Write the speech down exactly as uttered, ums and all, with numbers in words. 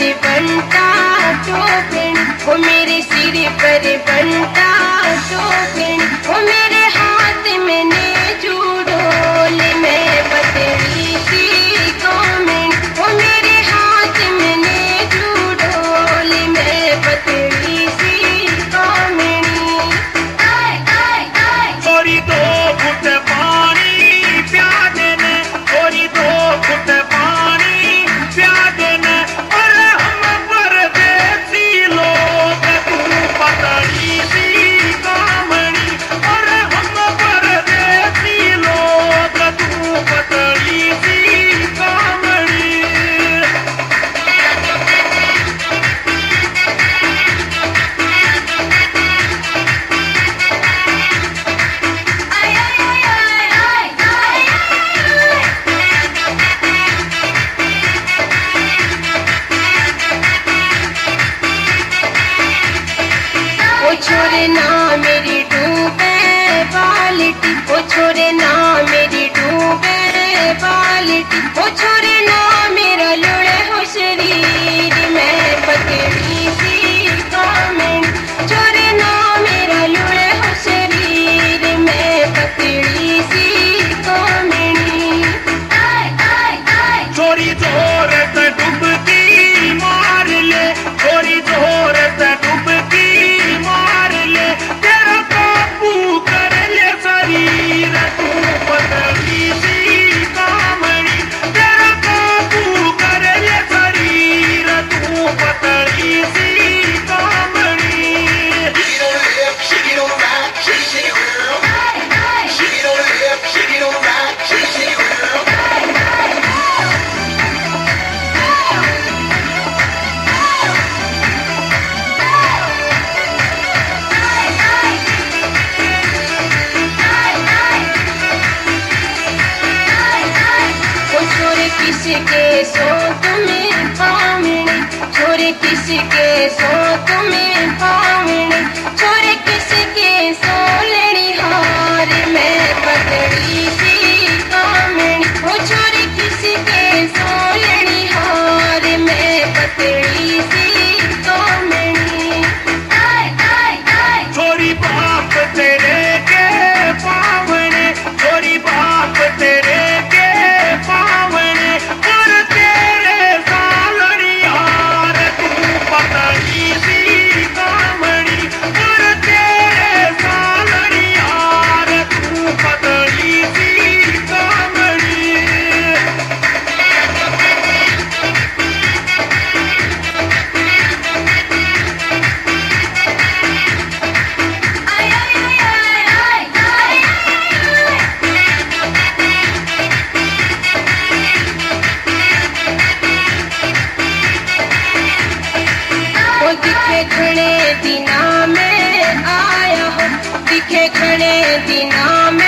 बंटा टोकनी, वो मेरे सिर पर बंटा टोकनी, वो मेरे हाथ में नेजू ढोल में पतली सी कामनी, वो मेरे हाथ में नेजू ढोल में पतली सी कामनी। थोड़ी दो घुट पानी प्या देने, थोड़ी दो घुट पानी प्या देने, और हम परदेसी लोग तू पतली सी कामनी, और हम परदेसी लोग तू पतली सी कामनी। ओ छोरे ना मेरी डूबे बाल्टी, ओ छोरे ना मेरी डूबे बाल्टी, ओ छोरे ना मेरा लुढ़े हो शरीर में पतली सी कामनी, छोरे ना मेरा लुढ़े हो शरीर में पतली सी कामनी। छोरी जोर से डुबकी मार ले, छोरी जोर से डुबकी मार ले, तेरा काबू कर ले शरीर तू पतली सी कामनी, तेरा काबू कर ले शरीर तू पतली सी कामनी। Shake it on the left, shake it on the right, shake it, shake it, girl. Shake it on the left, shake it on the right, shake it, shake it, girl. ओ छोरे किसके सो तुम्हें पावनी, छोरे किसके सो तुम्हें पावनी, छोरे किसके सो लेनी हार में पतली सी कामनी, ओ छोरे किसके सो लेनी हार में पतली सी कामनी। छोरी बाप तेरे के पावने, छोरी बाप तेरे के पावने, और तेरे सालड़ी यार तू पतली सी कामनी, और तेरे सालड़ी यार तू पतली सी कामनी। ओ दिखे खड़े दिना में आया हो, दिखे खड़े दिना में